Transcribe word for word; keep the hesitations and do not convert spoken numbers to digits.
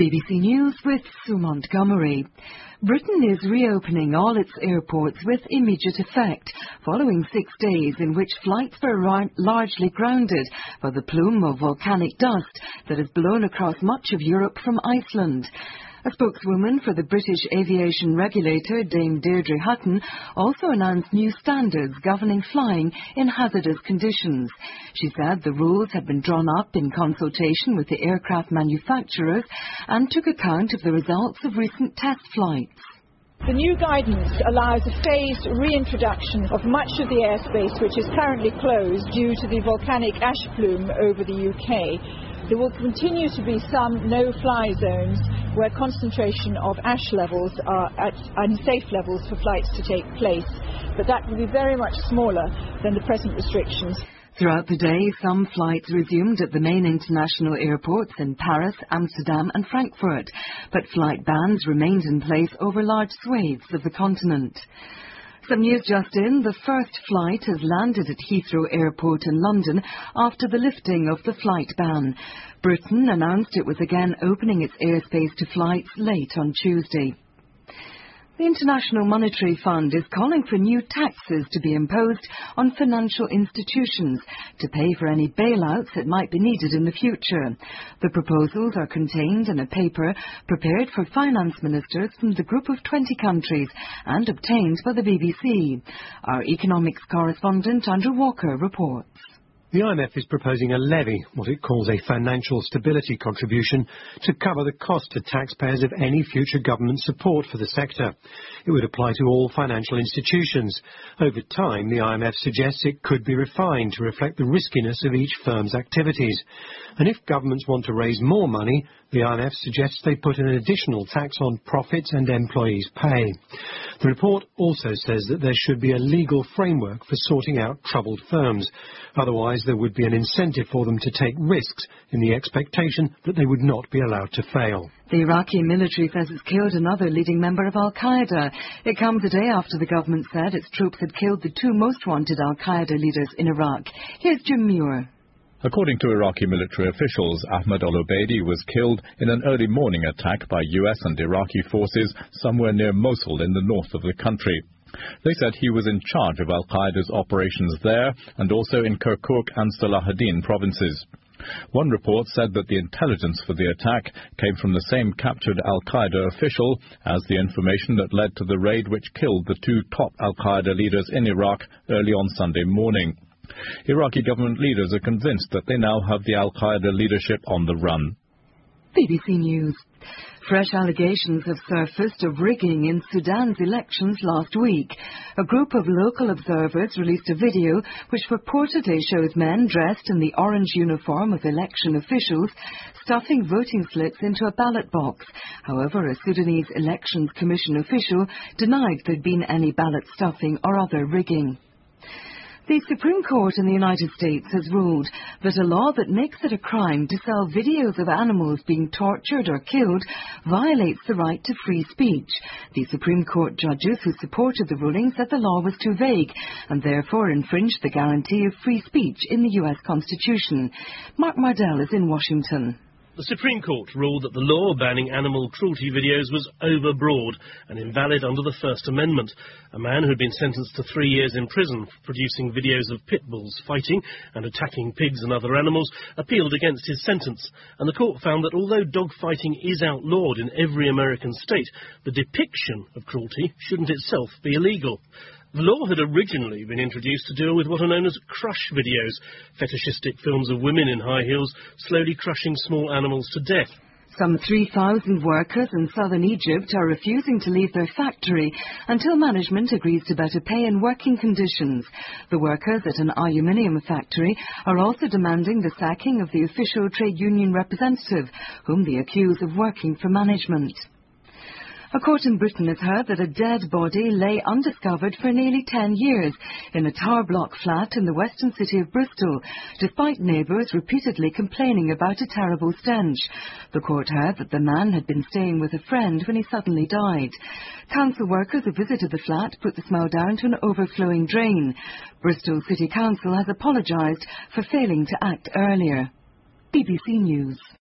B B C News with Sue Montgomery. Britain is reopening all its airports with immediate effect, following six days in which flights were largely grounded by the plume of volcanic dust that has blown across much of Europe from Iceland. A spokeswoman for the British aviation regulator, Dame Deirdre Hutton, also announced new standards governing flying in hazardous conditions. She said the rules had been drawn up in consultation with the aircraft manufacturers and took account of the results of recent test flights. The new guidance allows a phased reintroduction of much of the airspace which is currently closed due to the volcanic ash plume over the U K. There will continue to be some no-fly zones where concentration of ash levels are at unsafe levels for flights to take place, but that will be very much smaller than the present restrictions. Throughout the day, some flights resumed at the main international airports in Paris, Amsterdam and Frankfurt, but flight bans remained in place over large swathes of the continent. Some news just in, the first flight has landed at Heathrow Airport in London after the lifting of the flight ban. Britain announced it was again opening its airspace to flights late on Tuesday. The International Monetary Fund is calling for new taxes to be imposed on financial institutions to pay for any bailouts that might be needed in the future. The proposals are contained in a paper prepared for finance ministers from the group of twenty countries and obtained by the B B C. Our economics correspondent Andrew Walker reports. The I M F is proposing a levy, what it calls a financial stability contribution, to cover the cost to taxpayers of any future government support for the sector. It would apply to all financial institutions. Over time, the I M F suggests it could be refined to reflect the riskiness of each firm's activities. And if governments want to raise more money, the I M F suggests they put an additional tax on profits and employees' pay. The report also says that there should be a legal framework for sorting out troubled firms. Otherwise, there would be an incentive for them to take risks in the expectation that they would not be allowed to fail. The Iraqi military says it's killed another leading member of Al-Qaeda. It comes a day after the government said its troops had killed the two most wanted Al-Qaeda leaders in Iraq. Here's Jim Muir. According to Iraqi military officials, Ahmad al-Obaidi was killed in an early morning attack by U S and Iraqi forces somewhere near Mosul in the north of the country. They said he was in charge of Al-Qaeda's operations there and also in Kirkuk and Salahuddin provinces. One report said that the intelligence for the attack came from the same captured Al-Qaeda official as the information that led to the raid which killed the two top Al-Qaeda leaders in Iraq early on Sunday morning. Iraqi government leaders are convinced that they now have the Al-Qaeda leadership on the run. B B C News. Fresh allegations have surfaced of rigging in Sudan's elections last week. A group of local observers released a video which purportedly shows men dressed in the orange uniform of election officials stuffing voting slips into a ballot box. However, a Sudanese Elections Commission official denied there'd been any ballot stuffing or other rigging. The Supreme Court in the United States has ruled that a law that makes it a crime to sell videos of animals being tortured or killed violates the right to free speech. The Supreme Court judges who supported the ruling said the law was too vague and therefore infringed the guarantee of free speech in the U S Constitution. Mark Mardell is in Washington. The Supreme Court ruled that the law banning animal cruelty videos was overbroad and invalid under the First Amendment. A man who had been sentenced to three years in prison for producing videos of pit bulls fighting and attacking pigs and other animals appealed against his sentence, and the court found that although dog fighting is outlawed in every American state, the depiction of cruelty shouldn't itself be illegal. The law had originally been introduced to deal with what are known as crush videos, fetishistic films of women in high heels slowly crushing small animals to death. Some three thousand workers in southern Egypt are refusing to leave their factory until management agrees to better pay and working conditions. The workers at an aluminium factory are also demanding the sacking of the official trade union representative, whom they accuse of working for management. A court in Britain has heard that a dead body lay undiscovered for nearly ten years in a tower block flat in the western city of Bristol, despite neighbours repeatedly complaining about a terrible stench. The court heard that the man had been staying with a friend when he suddenly died. Council workers who visited the flat put the smell down to an overflowing drain. Bristol City Council has apologised for failing to act earlier. B B C News.